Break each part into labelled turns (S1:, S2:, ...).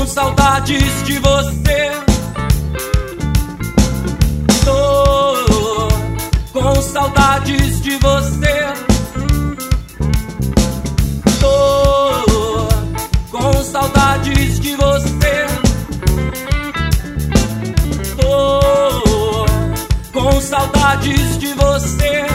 S1: com saudades de você. Tô com saudades de você. Tô com saudades de você. Tô com saudades de você.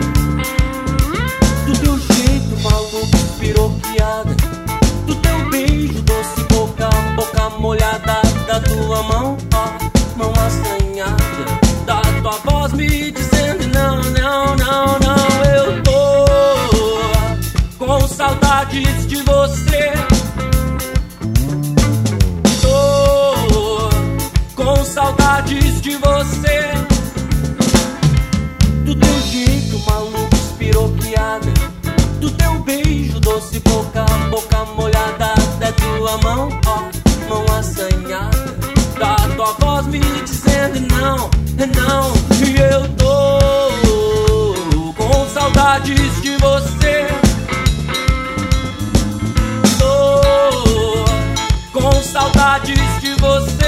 S1: Do teu jeito maluco, espiroqueada, do teu beijo doce, boca, boca molhada, da tua mão, ó, mão assanhada, da tua voz me dizendo não, não, não, não. Eu tô com saudades de você. Tô com saudades de você. Do teu jeito maluco, espiroqueada, do teu beijo doce, boca, boca molhada, da tua mão, ó, mão assanhada, da tua voz me dizendo não, não. E eu tô com saudades de você. Tô com saudades de você.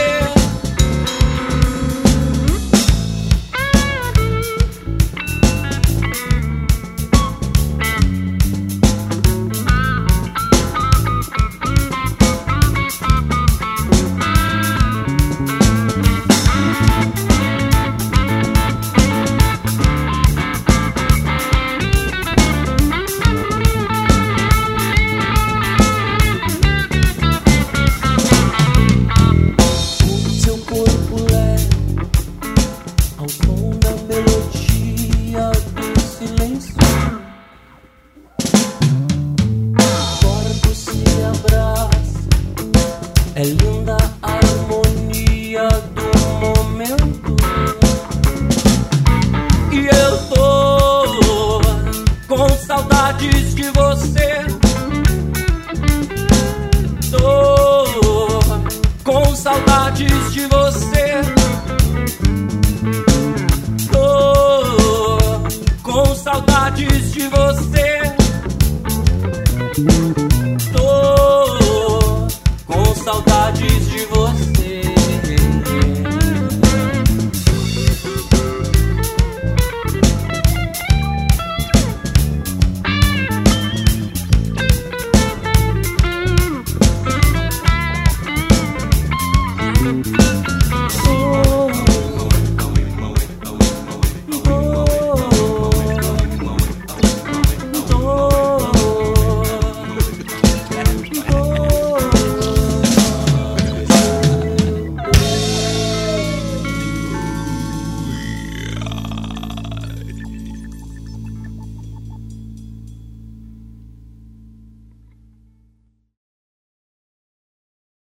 S1: É linda a harmonia do momento. E eu tô com saudades de você. Tô com saudades de você. Tô com saudades de você. Tô com saudades.